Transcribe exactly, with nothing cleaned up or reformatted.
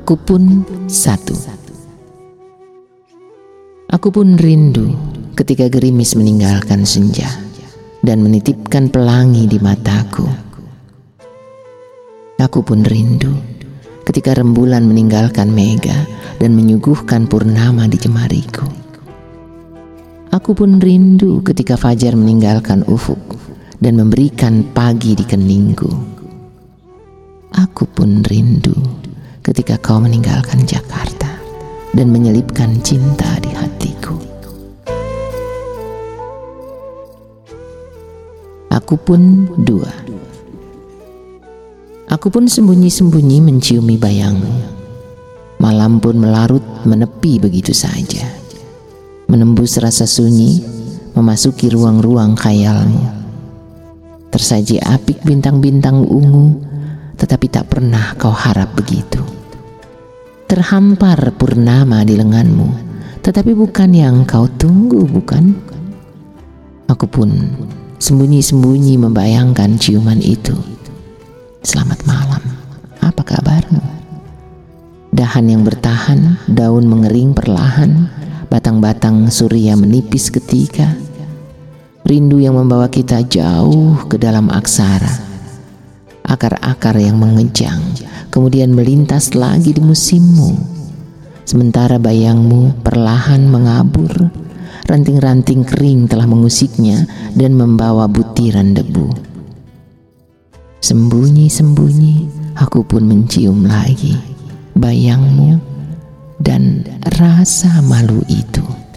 Aku pun satu. Aku pun rindu ketika gerimis meninggalkan senja dan menitipkan pelangi di mataku. Aku pun rindu ketika rembulan meninggalkan mega dan menyuguhkan purnama di jemariku. Aku pun rindu ketika fajar meninggalkan ufuk dan memberikan pagi di keningku. Aku pun rindu ketika kau meninggalkan Jakarta dan menyelipkan cinta di hatiku. Aku pun dua. Aku pun sembunyi-sembunyi menciumi bayangmu. Malam pun melarut menepi begitu saja, menembus rasa sunyi, memasuki ruang-ruang khayalmu. Tersaji apik bintang-bintang ungu, tetapi tak pernah kau harap begitu. Terhampar purnama di lenganmu, tetapi bukan yang kau tunggu, bukan? Aku pun sembunyi-sembunyi membayangkan ciuman itu. Selamat malam, apa kabarmu? Dahan yang bertahan, daun mengering perlahan, batang-batang surya menipis ketika. Rindu yang membawa kita jauh ke dalam aksara. Akar-akar yang mengejang, kemudian melintas lagi di musimmu. Sementara bayangmu perlahan mengabur, ranting-ranting kering telah mengusiknya dan membawa butiran debu. Sembunyi-sembunyi, aku pun mencium lagi bayangmu dan rasa malu itu.